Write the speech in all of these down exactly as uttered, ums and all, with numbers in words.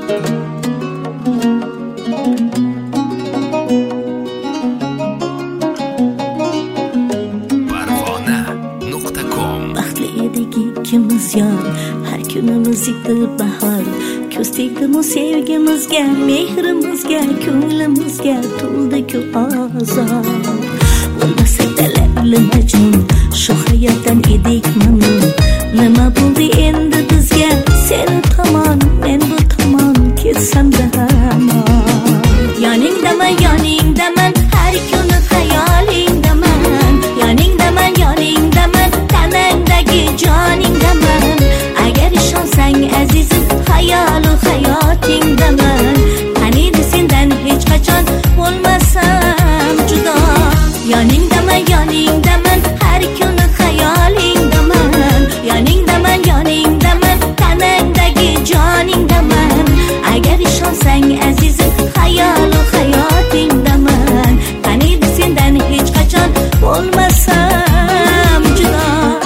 Har kunimiz yetdi bahor, ko'z tegdimi sevgimizga, mehrimizga, ko'nglimizga to'ldi-ku azor. Bo'lmasa lavli majnun, shu hayotdan edik mamnun. Nima bo'ldi endi bizga? Sen tomon, men bu tomon, ketsam-da hamon. Yoningdaman, yoningdaman, har kuni xayolingdaman. Yoningdaman, yoningdaman, tanangdagi joningdaman. Agar ishonsang azizim, hayolu hayotingdaman. Qaniydi sendan hech qachon bo'lmasam judo. Yoningdaman, yoningdaman, har kuni xayolingdaman. Yoningdaman, yoningdaman, tanangdagi joningdaman. Agar ishonsang azizim, hayolu hayotingdaman. Qaniydi sendan hech qachon bo'lmasam judo.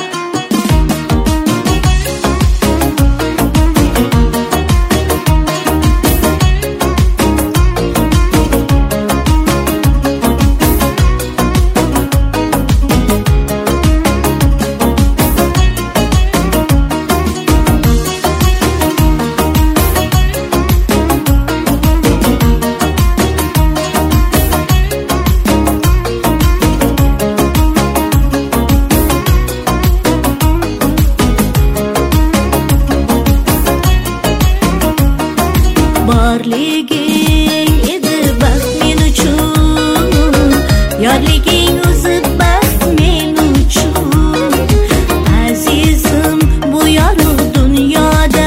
Borliging edi baxt men uchun, yorliging o'zi baxt men uchun. Azizim bu yorug' dunyoda,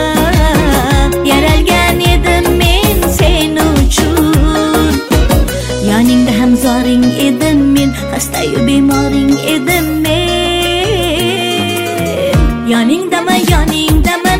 yaralgan edim men sen uchun. Yoningda hamzoring edim men, xastayu bemoring edim men. Yoningdaman, yoningdaman,